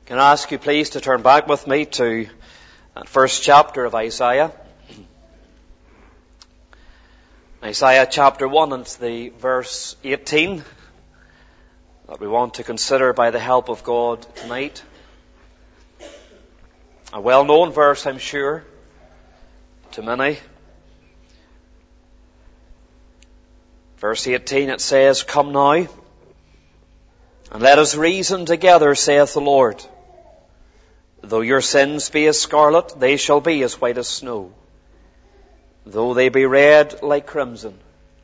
Can I ask you please to turn back with me to that first chapter of Isaiah? Isaiah chapter 1, and it's the verse 18 that we want to consider by the help of God tonight. A well-known verse, I'm sure, to many. Verse 18, it says, "Come now, and let us reason together, saith the Lord. Though your sins be as scarlet, they shall be as white as snow. Though they be red like crimson,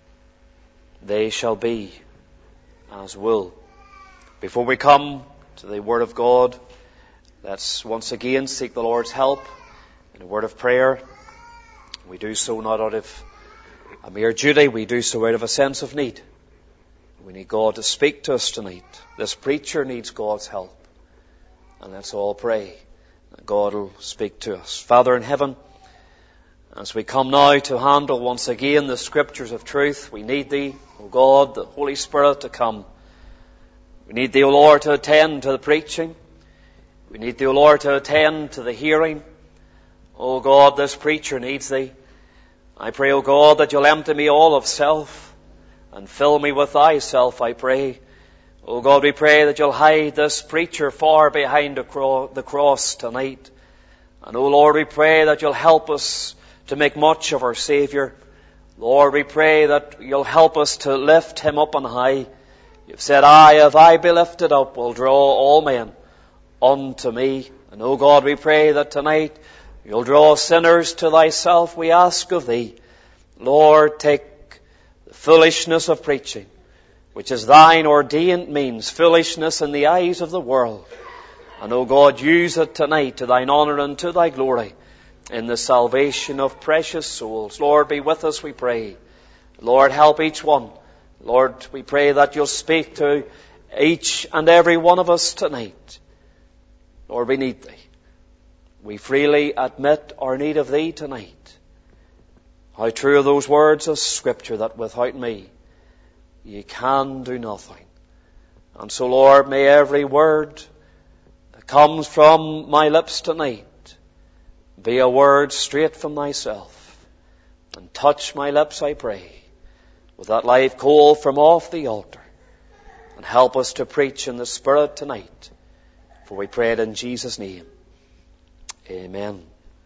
they shall be as wool." Before we come to the Word of God, let's once again seek the Lord's help in a word of prayer. We do so not out of a mere duty, we do so out of a sense of need. We need God to speak to us tonight. This preacher needs God's help. And let's all pray that God will speak to us. Father in heaven, as we come now to handle once again the Scriptures of truth, we need Thee, O God, the Holy Spirit, to come. We need Thee, O Lord, to attend to the preaching. We need Thee, O Lord, to attend to the hearing. O God, this preacher needs Thee. I pray, O God, that You'll empty me all of self and fill me with Thyself, I pray. O God, we pray that You'll hide this preacher far behind the cross tonight. And O Lord, we pray that You'll help us to make much of our Saviour. Lord, we pray that You'll help us to lift Him up on high. You've said, if I be lifted up, will draw all men unto me. And O God, we pray that tonight You'll draw sinners to Thyself, we ask of Thee. Lord, take the foolishness of preaching, which is Thine ordained means, foolishness in the eyes of the world. And, O God, use it tonight to Thine honour and to Thy glory in the salvation of precious souls. Lord, be with us, we pray. Lord, help each one. Lord, we pray that You'll speak to each and every one of us tonight. Lord, we need Thee. We freely admit our need of Thee tonight. How true are those words of Scripture that without me Ye can do nothing. And so, Lord, may every word that comes from my lips tonight be a word straight from Thyself. And touch my lips, I pray, with that live coal from off the altar. And help us to preach in the Spirit tonight. For we pray it in Jesus' name. Amen.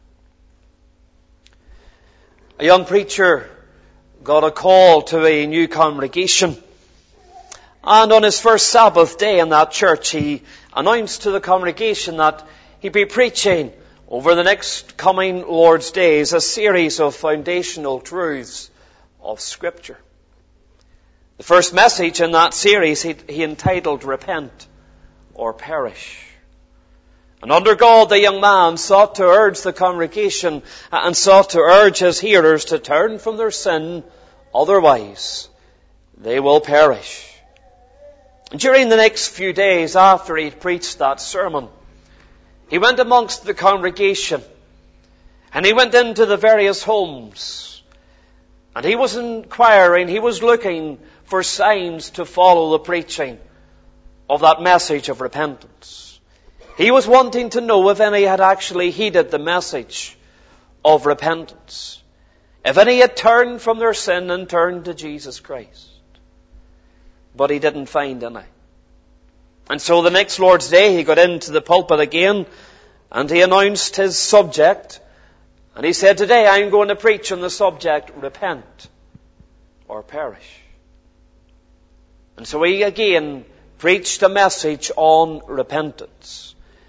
A young preacher got a call to a new congregation. And on his first Sabbath day in that church, he announced to the congregation that he'd be preaching over the next coming Lord's days a series of foundational truths of Scripture. The first message in that series he entitled Repent or Perish. And under God, the young man sought to urge the congregation and sought to urge his hearers to turn from their sin, otherwise they will perish. During the next few days after he'd preached that sermon, he went amongst the congregation and he went into the various homes and he was inquiring, he was looking for signs to follow the preaching of that message of repentance. He was wanting to know if any had actually heeded the message of repentance. If any had turned from their sin and turned to Jesus Christ. But he didn't find any. And so the next Lord's Day he got into the pulpit again and he announced his subject. And he said, today I'm going to preach on the subject, repent or perish. And so he again preached a message on repentance.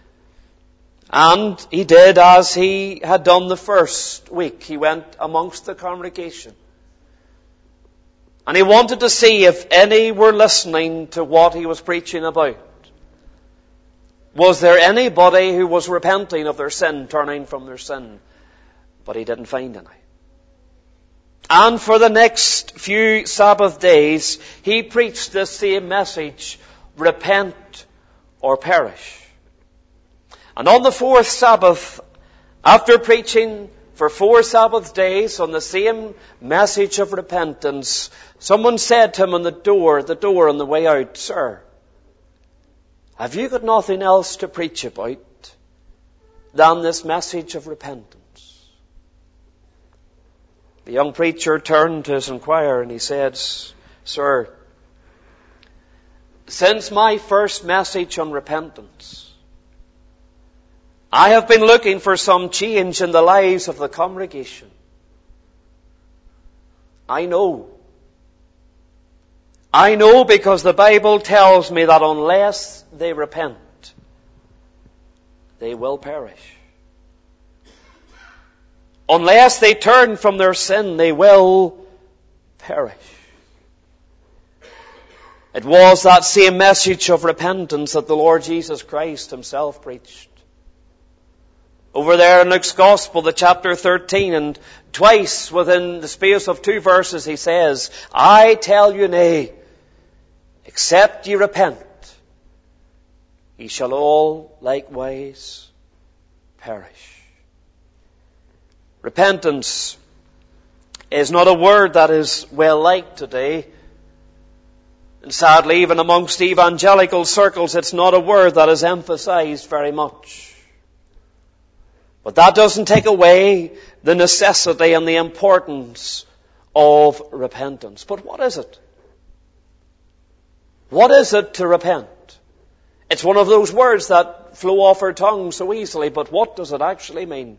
And he did as he had done the first week. He went amongst the congregation. And he wanted to see if any were listening to what he was preaching about. Was there anybody who was repenting of their sin, turning from their sin? But he didn't find any. And for the next few Sabbath days, he preached the same message, repent or perish. And on the fourth Sabbath, after preaching for 4 Sabbath days on the same message of repentance, someone said to him on the door on the way out, "Sir, Have you got nothing else to preach about than this message of repentance? The young preacher turned to his inquirer and he said, Sir, since my first message on repentance, I have been looking for some change in the lives of the congregation. I know because the Bible tells me that unless they repent, they will perish. Unless they turn from their sin, they will perish. It was that same message of repentance that the Lord Jesus Christ himself preached. Over there in Luke's Gospel, the chapter 13, and twice within the space of 2 verses he says, I tell you nay, except ye repent, ye shall all likewise perish. Repentance is not a word that is well liked today. And sadly, even amongst evangelical circles, it's not a word that is emphasized very much. But that doesn't take away the necessity and the importance of repentance. But what is it? What is it to repent? It's one of those words that flow off our tongue so easily, but what does it actually mean?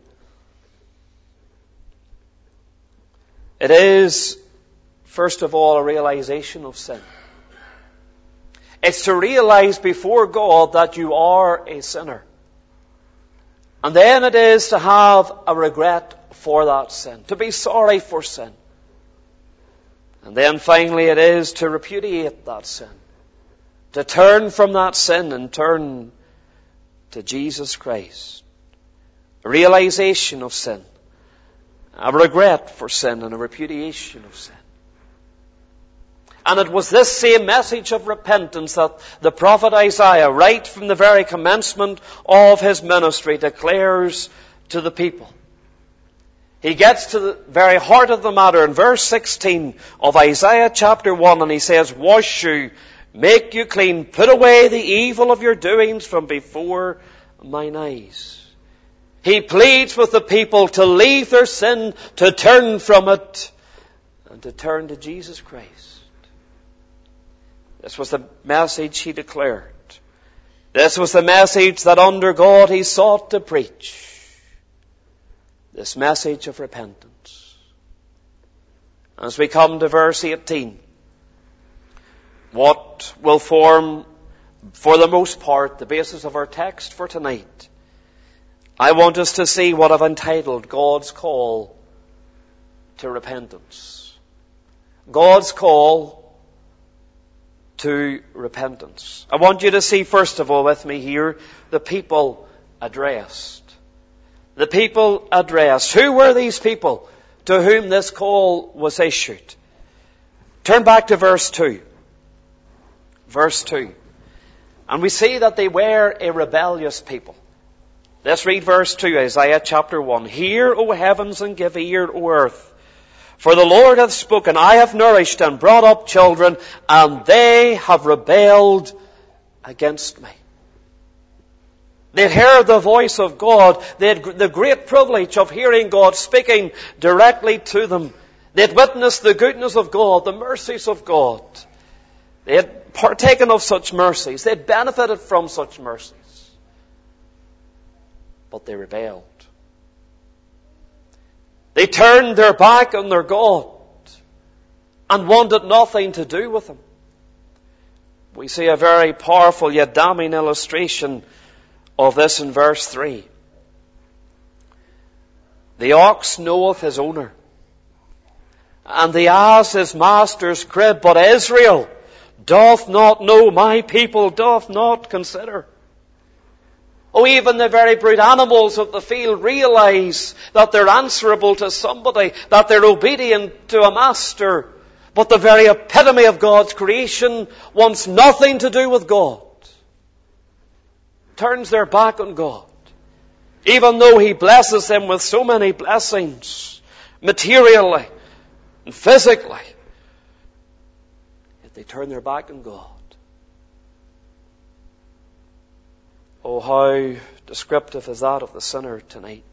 It is, first of all, a realization of sin. It's to realize before God that you are a sinner. And then it is to have a regret for that sin, to be sorry for sin. And then finally it is to repudiate that sin, to turn from that sin and turn to Jesus Christ. A realization of sin, a regret for sin, and a repudiation of sin. And it was this same message of repentance that the prophet Isaiah, right from the very commencement of his ministry, declares to the people. He gets to the very heart of the matter in verse 16 of Isaiah chapter 1, and he says, Wash you, make you clean, put away the evil of your doings from before mine eyes. He pleads with the people to leave their sin, to turn from it, and to turn to Jesus Christ. This was the message he declared. This was the message that under God he sought to preach. This message of repentance. As we come to verse 18, what will form, for the most part, the basis of our text for tonight, I want us to see what I've entitled God's call to repentance. God's call to repentance. I want you to see, first of all, with me here, the people addressed. The people addressed. Who were these people to whom this call was issued? Turn back to verse 2. Verse 2. And we see that they were a rebellious people. Let's read verse 2, Isaiah chapter 1. Hear, O heavens, and give ear, O earth. For the Lord hath spoken, I have nourished and brought up children, and they have rebelled against me. They'd heard the voice of God. They had the great privilege of hearing God speaking directly to them. They'd witnessed the goodness of God, the mercies of God. They had partaken of such mercies. They had benefited from such mercies. But they rebelled. They turned their back on their God and wanted nothing to do with Him. We see a very powerful yet damning illustration of this in verse 3. The ox knoweth his owner, and the ass his master's crib, but Israel doth not know, my people doth not consider. Oh, even the very brute animals of the field realize that they're answerable to somebody, that they're obedient to a master. But the very epitome of God's creation wants nothing to do with God. Turns their back on God. Even though He blesses them with so many blessings, materially and physically, yet they turn their back on God. Oh, how descriptive is that of the sinner tonight?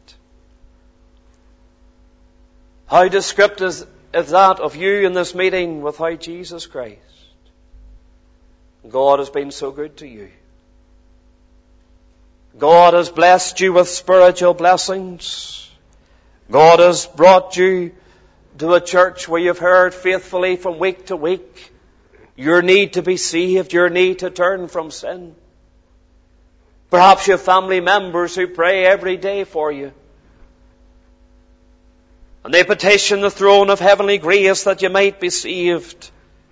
How descriptive is that of you in this meeting without Jesus Christ? God has been so good to you. God has blessed you with spiritual blessings. God has brought you to a church where you've heard faithfully from week to week your need to be saved, your need to turn from sin. Perhaps you have family members who pray every day for you. And they petition the throne of heavenly grace that you might be saved.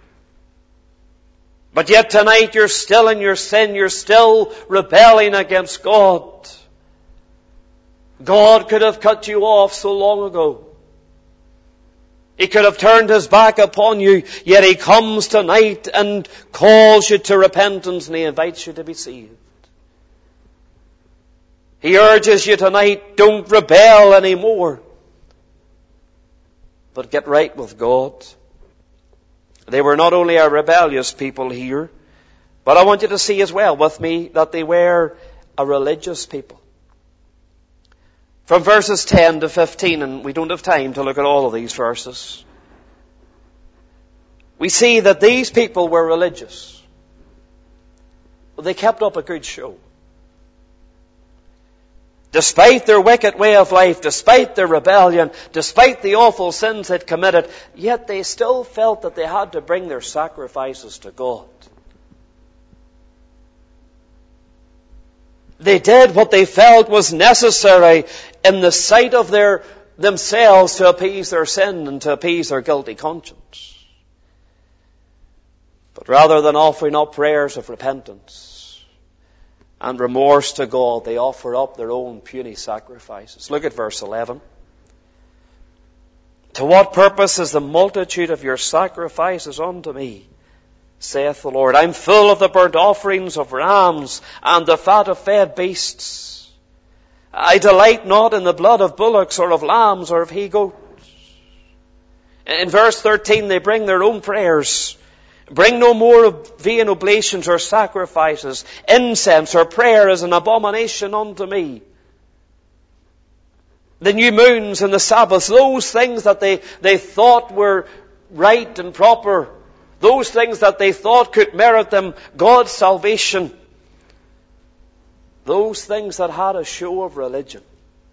But yet tonight you're still in your sin, you're still rebelling against God. God could have cut you off so long ago. He could have turned His back upon you, yet He comes tonight and calls you to repentance and He invites you to be saved. He urges you tonight, don't rebel anymore, but get right with God. They were not only a rebellious people here, but I want you to see as well with me that they were a religious people. From verses 10 to 15, and we don't have time to look at all of these verses, we see that these people were religious. But they kept up a good show. Despite their wicked way of life, despite their rebellion, despite the awful sins they'd committed, yet they still felt that they had to bring their sacrifices to God. They did what they felt was necessary in the sight of themselves to appease their sin and to appease their guilty conscience. But rather than offering up prayers of repentance and remorse to God, they offer up their own puny sacrifices. Look at verse 11. To what purpose is the multitude of your sacrifices unto me, saith the Lord? I'm full of the burnt offerings of rams and the fat of fed beasts. I delight not in the blood of bullocks or of lambs or of he-goats. In verse 13 they bring their own prayers. Bring no more vain oblations or sacrifices. Incense or prayer is an abomination unto me. The new moons and the Sabbaths, those things that they thought were right and proper, those things that they thought could merit them God's salvation, those things that had a show of religion.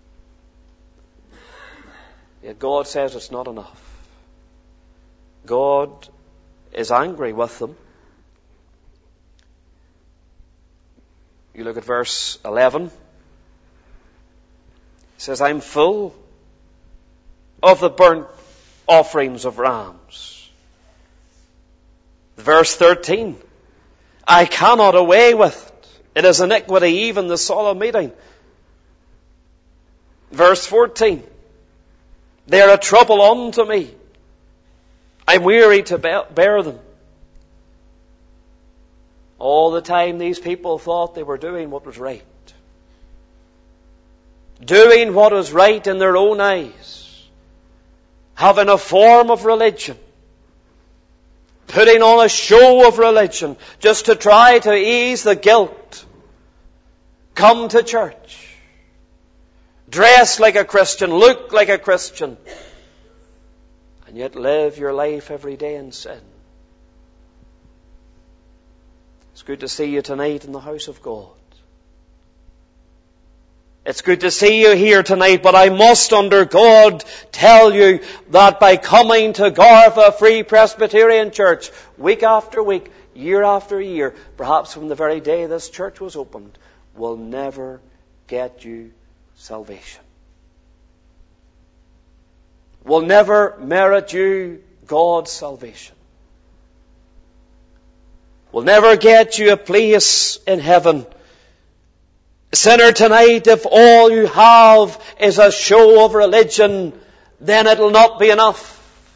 Yet God says it's not enough. God is angry with them. You look at verse 11. He says, I'm full of the burnt offerings of rams. Verse 13. I cannot away with it. It is iniquity, even the solemn meeting. Verse 14. They are a trouble unto me. I'm weary to bear them. All the time these people thought they were doing what was right. Doing what was right in their own eyes. Having a form of religion. Putting on a show of religion just to try to ease the guilt. Come to church. Dress like a Christian. Look like a Christian. And yet live your life every day in sin. It's good to see you tonight in the house of God. It's good to see you here tonight, but I must under God tell you that by coming to Garva Free Presbyterian Church week after week, year after year, perhaps from the very day this church was opened, will never get you salvation. Will never merit you God's salvation. Will never get you a place in heaven. Sinner, tonight, if all you have is a show of religion, then it'll not be enough.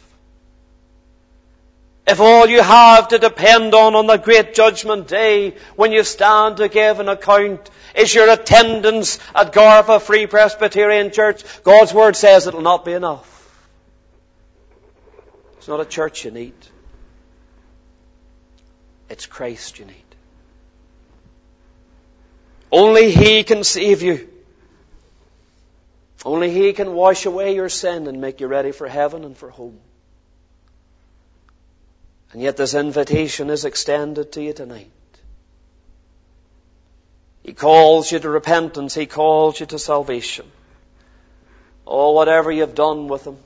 If all you have to depend on the great judgment day, when you stand to give an account, is your attendance at Garva Free Presbyterian Church, God's Word says it'll not be enough. It's not a church you need. It's Christ you need. Only He can save you. Only He can wash away your sin and make you ready for heaven and for home. And yet this invitation is extended to you tonight. He calls you to repentance. He calls you to salvation. Oh, whatever you've done with Him,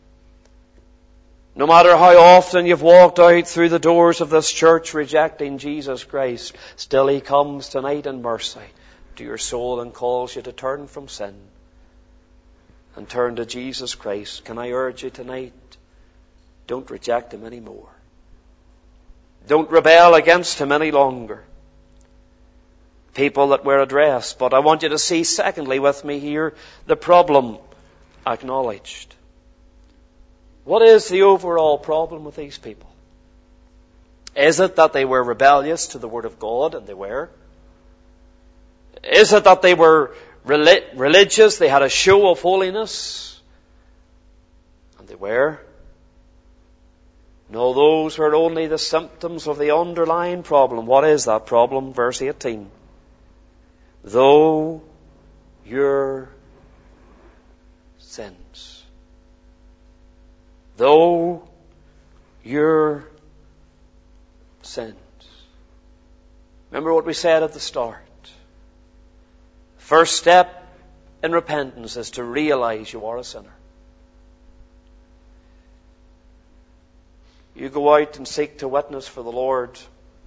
no matter how often you've walked out through the doors of this church rejecting Jesus Christ, still He comes tonight in mercy to your soul and calls you to turn from sin and turn to Jesus Christ. Can I urge you tonight, don't reject Him anymore. Don't rebel against Him any longer. People that were addressed. But I want you to see, secondly, with me here, the problem acknowledged. What is the overall problem with these people? Is it that they were rebellious to the Word of God? And they were. Is it that they were religious? They had a show of holiness? And they were. No, those were only the symptoms of the underlying problem. What is that problem? Verse 18. Though your sins. Though your sins. Remember what we said at the start. First step in repentance is to realize you are a sinner. You go out and seek to witness for the Lord.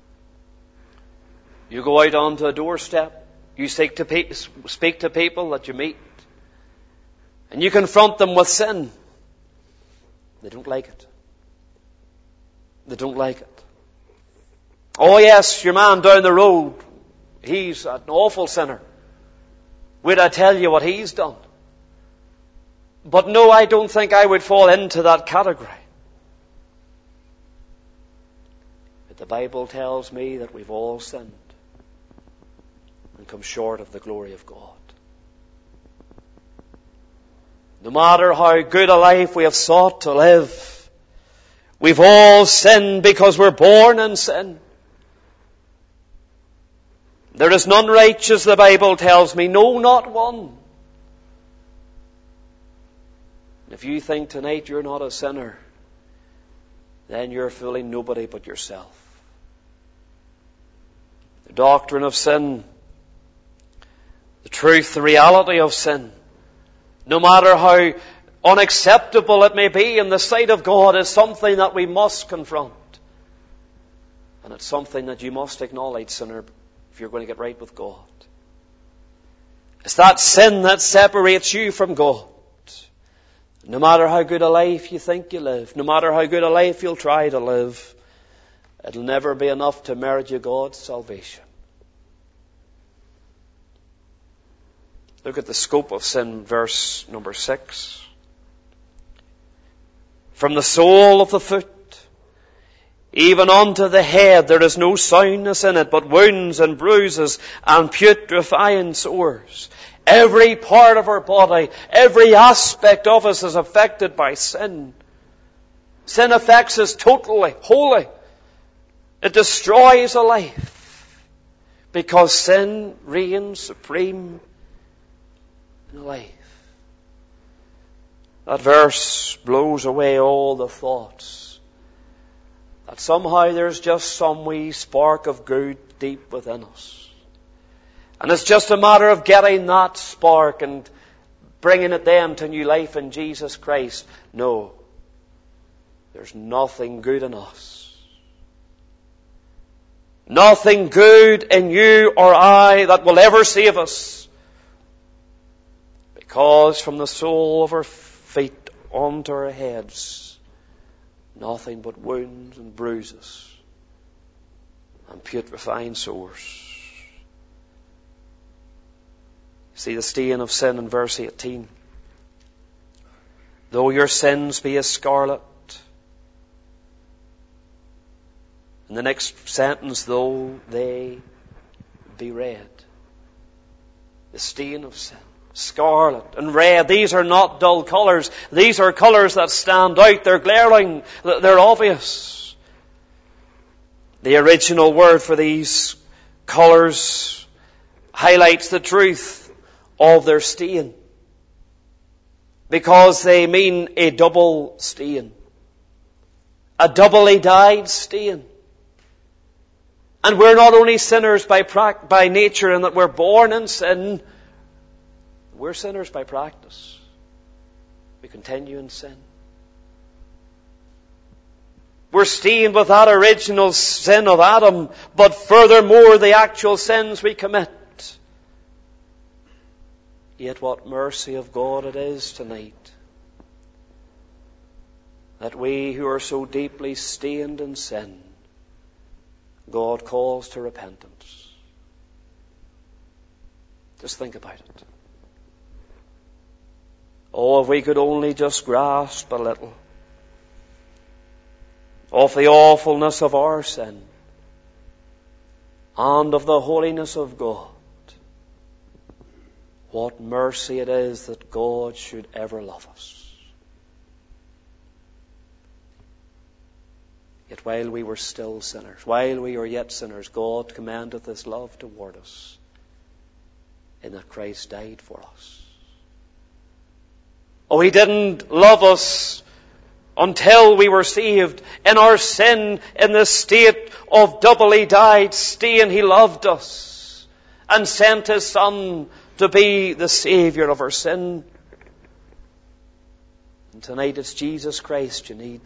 You go out onto a doorstep. You seek to speak to people that you meet. And you confront them with sin. They don't like it. They don't like it. Oh yes, your man down the road, he's an awful sinner. Would I tell you what he's done? But no, I don't think I would fall into that category. But the Bible tells me that we've all sinned and come short of the glory of God. No matter how good a life we have sought to live, we've all sinned because we're born in sin. There is none righteous, the Bible tells me, no, not one. If you think tonight you're not a sinner, then you're fooling nobody but yourself. The doctrine of sin, the truth, the reality of sin, no matter how unacceptable it may be in the sight of God, is something that we must confront. And it's something that you must acknowledge, sinner, if you're going to get right with God. It's that sin that separates you from God. No matter how good a life you think you live, no matter how good a life you'll try to live, it'll never be enough to merit you God's salvation. Look at the scope of sin, verse number 6. From the sole of the foot, even unto the head, there is no soundness in it, but wounds and bruises and putrefying sores. Every part of our body, every aspect of us is affected by sin. Sin affects us totally, wholly. It destroys a life because sin reigns supreme in life. That verse blows away all the thoughts that somehow there's just some wee spark of good deep within us. And it's just a matter of getting that spark and bringing it then to new life in Jesus Christ. No. There's nothing good in us. Nothing good in you or I that will ever save us. Because from the sole of our feet onto our heads, nothing but wounds and bruises and putrefying sores. See the stain of sin in verse 18. Though your sins be as scarlet. In the next sentence, though they be red. The stain of sin. Scarlet and red. These are not dull colours. These are colours that stand out. They're glaring. They're obvious. The original word for these colours highlights the truth of their stain, because they mean a double stain, a doubly dyed stain. And we're not only sinners by nature in that we're born in sin, we're sinners by practice. We continue in sin. We're stained with that original sin of Adam, but furthermore the actual sins we commit. Yet what mercy of God it is tonight that we who are so deeply stained in sin, God calls to repentance. Just think about it. Oh, if we could only just grasp a little of the awfulness of our sin and of the holiness of God. What mercy it is that God should ever love us. Yet while we were still sinners, while we were yet sinners, God commendeth His love toward us in that Christ died for us. Oh, He didn't love us until we were saved. In our sin, in the state of doubly dyed stain, He loved us and sent His Son to be the Saviour of our sin. And tonight it's Jesus Christ you need.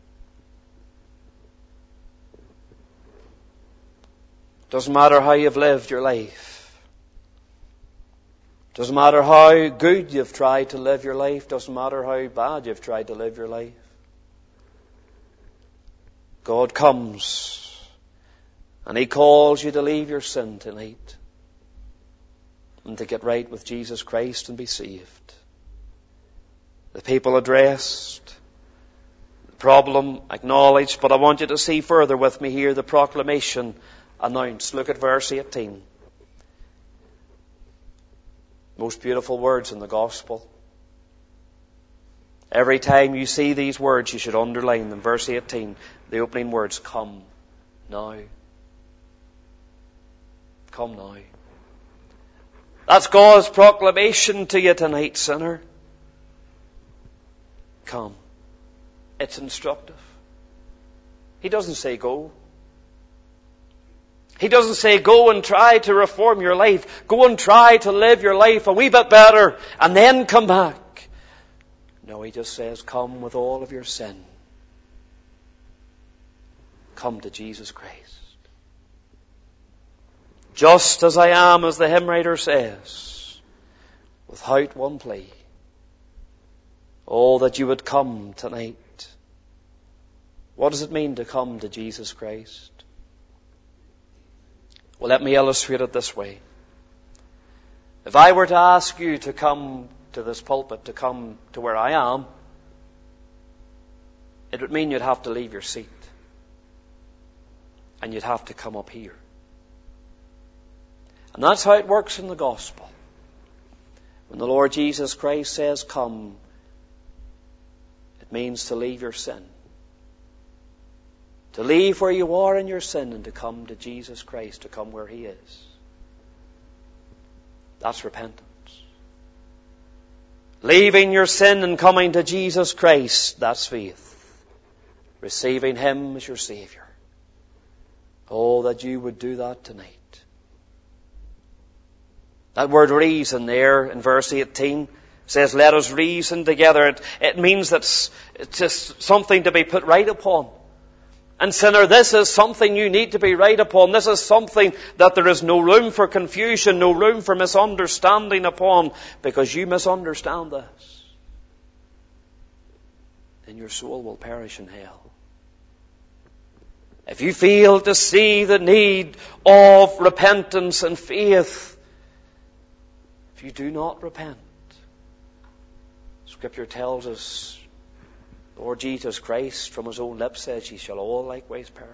Doesn't matter how you've lived your life. Doesn't matter how good you've tried to live your life. Doesn't matter how bad you've tried to live your life. God comes and He calls you to leave your sin tonight and to get right with Jesus Christ and be saved. The people addressed, the problem acknowledged, but I want you to see further with me here the proclamation announced. Look at verse 18. Most beautiful words in the gospel. Every time you see these words, you should underline them. Verse 18, the opening words, come now. Come now. That's God's proclamation to you tonight, sinner. Come. It's instructive. He doesn't say go. He doesn't say go and try to reform your life. Go and try to live your life a wee bit better and then come back. No, He just says come with all of your sin. Come to Jesus Christ. Just as I am, as the hymn writer says, without one plea. Oh, that you would come tonight. What does it mean to come to Jesus Christ? Well, let me illustrate it this way. If I were to ask you to come to this pulpit, to come to where I am, it would mean you'd have to leave your seat. And you'd have to come up here. And that's how it works in the gospel. When the Lord Jesus Christ says come, it means to leave your sin. To leave where you are in your sin and to come to Jesus Christ, to come where He is. That's repentance. Leaving your sin and coming to Jesus Christ, that's faith. Receiving Him as your Saviour. Oh, that you would do that tonight. That word reason there in verse 18 says, let us reason together. It means that it's just something to be put right upon. And sinner, this is something you need to be right upon. This is something that there is no room for confusion, no room for misunderstanding upon, because you misunderstand this. Then your soul will perish in hell. If you fail to see the need of repentance and faith, if you do not repent, Scripture tells us, Lord Jesus Christ from His own lips says, ye shall all likewise perish.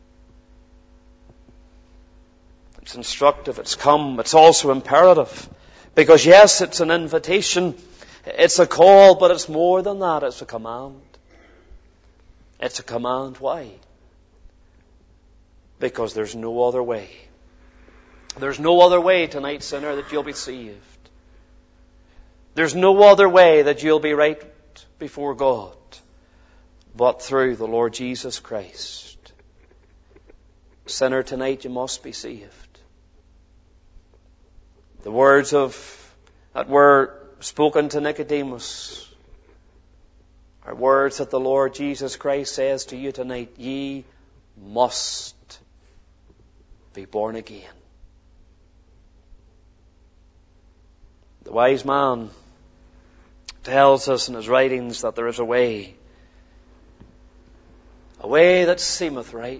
It's instructive, it's come, it's also imperative. Because yes, it's an invitation, it's a call, but it's more than that, it's a command. It's a command. Why? Because there's no other way. There's no other way tonight, sinner, that you'll be saved. There's no other way that you'll be right before God but through the Lord Jesus Christ. Sinner, tonight you must be saved. The words that were spoken to Nicodemus are words that the Lord Jesus Christ says to you tonight. Ye must be born again. The wise man tells us in his writings that there is a way that seemeth right,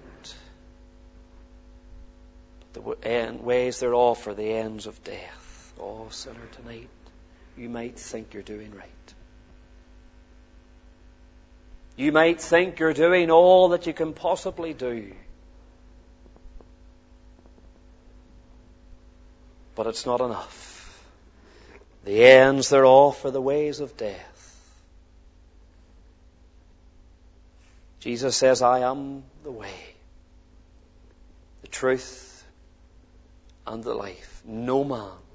but the ways thereof are the ends of death. Oh, sinner, tonight you might think you're doing right. You might think you're doing all that you can possibly do. But it's not enough. The ends thereof are the ways of death. Jesus says, I am the way, the truth, and the life. No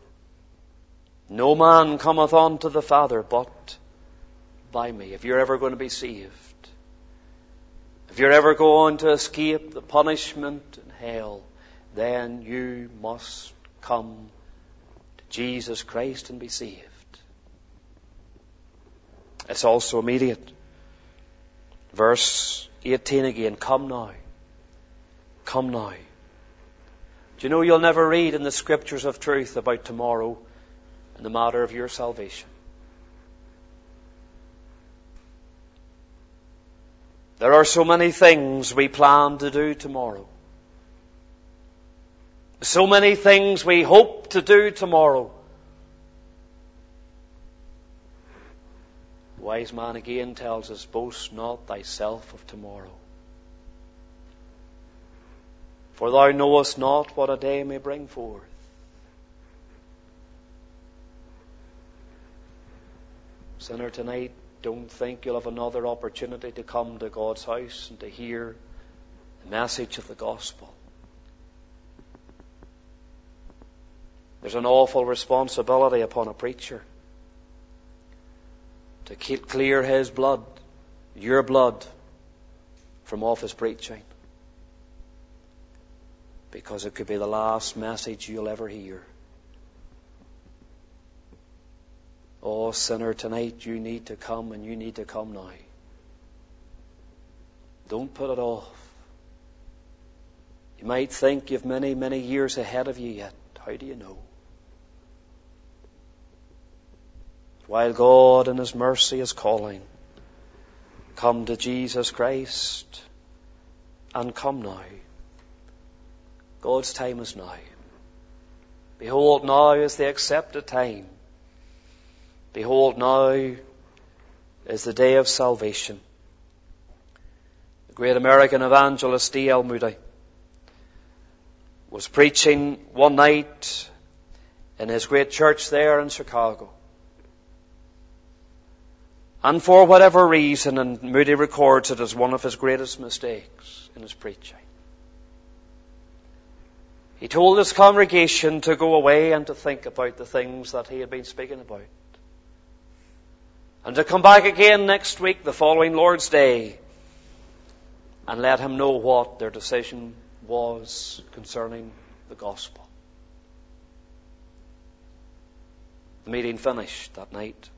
man cometh unto the Father but by me. If you're ever going to be saved, if you're ever going to escape the punishment in hell, then you must come to Jesus Christ and be saved. It's also immediate. Verse 18 again, come now. Come now. Do you know you'll never read in the Scriptures of truth about tomorrow in the matter of your salvation? There are so many things we plan to do tomorrow. So many things we hope to do tomorrow. The wise man again tells us, boast not thyself of tomorrow. For thou knowest not what a day may bring forth. Sinner, tonight, don't think you'll have another opportunity to come to God's house and to hear the message of the gospel. There's an awful responsibility upon a preacher to clear his blood, your blood, from off his preaching. Because it could be the last message you'll ever hear. Oh, sinner, tonight you need to come, and you need to come now. Don't put it off. You might think you've many, many years ahead of you yet. How do you know? While God in His mercy is calling, come to Jesus Christ and come now. God's time is now. Behold, now is the accepted time. Behold, now is the day of salvation. The great American evangelist D.L. Moody was preaching one night in his great church there in Chicago. And for whatever reason, and Moody records it as one of his greatest mistakes in his preaching, he told his congregation to go away and to think about the things that he had been speaking about. And to come back again next week, the following Lord's Day, and let him know what their decision was concerning the gospel. The meeting finished that night.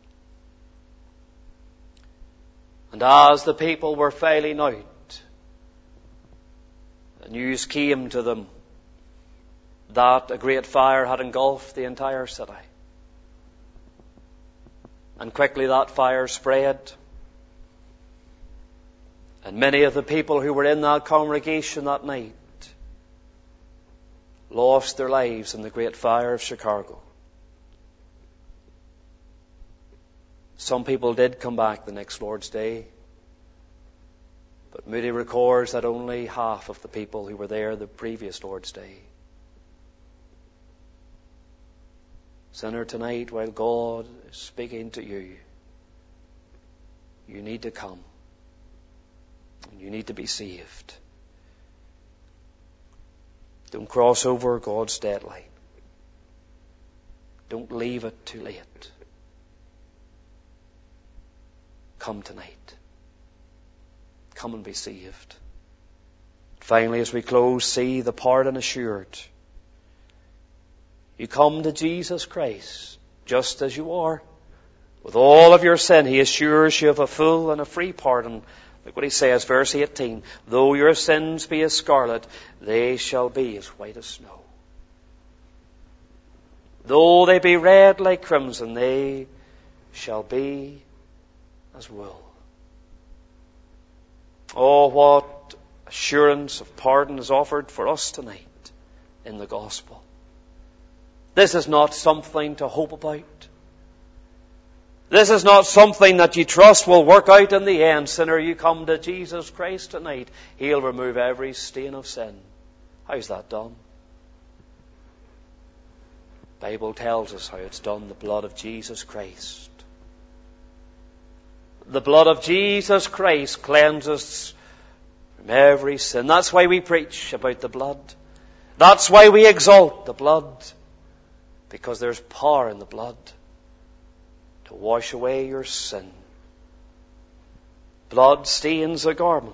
And as the people were filing out, the news came to them that a great fire had engulfed the entire city. And quickly that fire spread. And many of the people who were in that congregation that night lost their lives in the great fire of Chicago. Some people did come back the next Lord's Day. But Moody records that only half of the people who were there the previous Lord's Day. Sinner, tonight, while God is speaking to you, you need to come. And you need to be saved. Don't cross over God's deadline. Don't leave it too late. Come tonight. Come and be saved. Finally, as we close, see the pardon assured. You come to Jesus Christ just as you are. With all of your sin, He assures you of a full and a free pardon. Look what He says, verse 18. Though your sins be as scarlet, they shall be as white as snow. Though they be red like crimson, they shall be as wool. Oh, what assurance of pardon is offered for us tonight in the gospel. This is not something to hope about. This is not something that you trust will work out in the end. Sinner, you come to Jesus Christ tonight. He'll remove every stain of sin. How's that done? The Bible tells us how it's done. The blood of Jesus Christ. The blood of Jesus Christ cleanses from every sin. That's why we preach about the blood. That's why we exalt the blood. Because there's power in the blood to wash away your sin. Blood stains a garment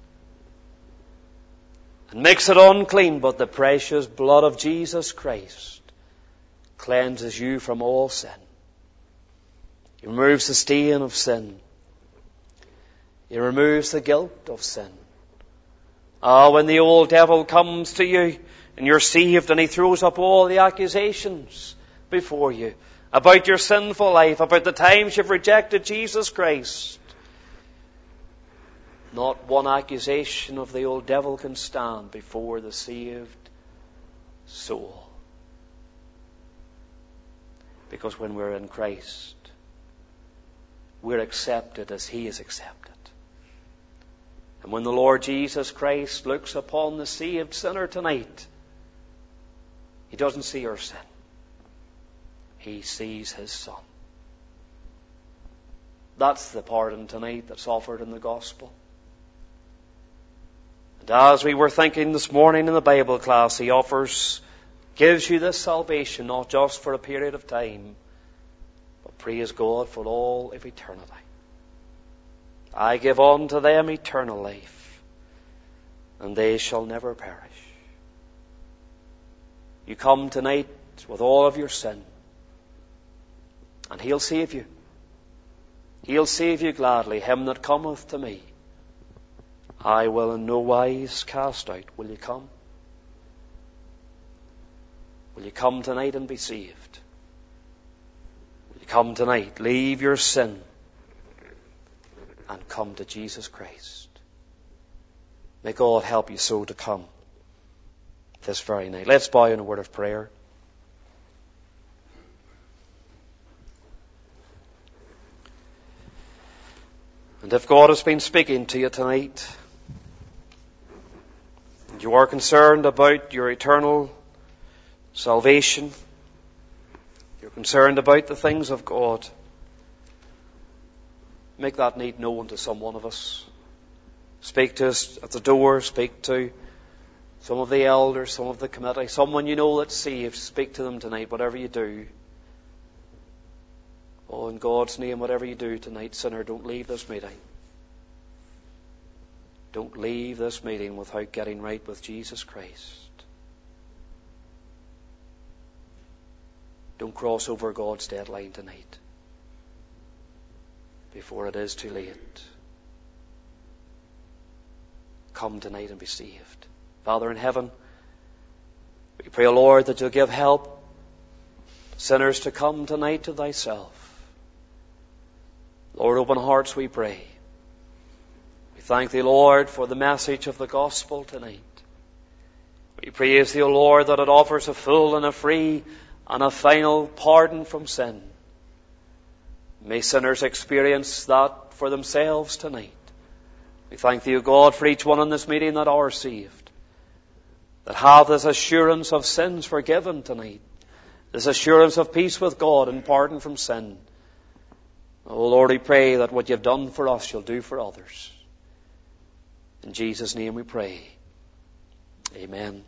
and makes it unclean, but the precious blood of Jesus Christ cleanses you from all sin. He removes the stain of sin. He removes the guilt of sin. When the old devil comes to you and you're saved and he throws up all the accusations before you about your sinful life, about the times you've rejected Jesus Christ, not one accusation of the old devil can stand before the saved soul. Because when we're in Christ, we're accepted as He is accepted. And when the Lord Jesus Christ looks upon the saved sinner tonight, He doesn't see your sin. He sees His Son. That's the pardon tonight that's offered in the gospel. And as we were thinking this morning in the Bible class, He gives you this salvation not just for a period of time, but praise God for all of eternity. I give unto them eternal life, and they shall never perish. You come tonight with all of your sin, and He'll save you. He'll save you gladly. Him that cometh to me, I will in no wise cast out. Will you come? Will you come tonight and be saved? Will you come tonight, leave your sin, and come to Jesus Christ? May God help you so to come this very night. Let's bow in a word of prayer. And if God has been speaking to you tonight, and you are concerned about your eternal salvation, you're concerned about the things of God, make that need known to some one of us. Speak to us at the door, speak to some of the elders, some of the committee, someone you know that's saved. Speak to them tonight, whatever you do. Oh, in God's name, whatever you do tonight, sinner, don't leave this meeting. Don't leave this meeting without getting right with Jesus Christ. Don't cross over God's deadline tonight before it is too late. Come tonight and be saved. Father in heaven, we pray, O Lord, that you'll give help to sinners to come tonight to thyself. Lord, open hearts, we pray. We thank thee, Lord, for the message of the gospel tonight. We praise thee, O Lord, that it offers a full and a free and a final pardon from sin. May sinners experience that for themselves tonight. We thank thee, O God, for each one in this meeting that are saved, that have this assurance of sins forgiven tonight, this assurance of peace with God and pardon from sin. Oh Lord, we pray that what you've done for us, you'll do for others. In Jesus' name we pray. Amen.